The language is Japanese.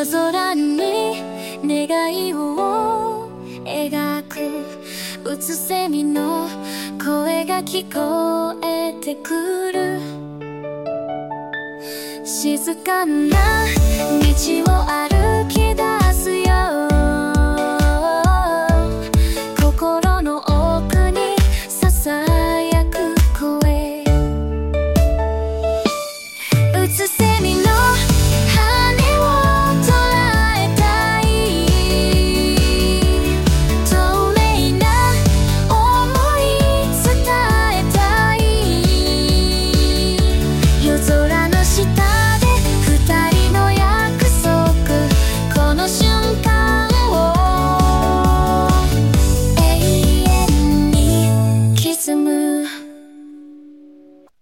夜空に願いを描くうつせみの声が聞こえてくる。静かな道を歩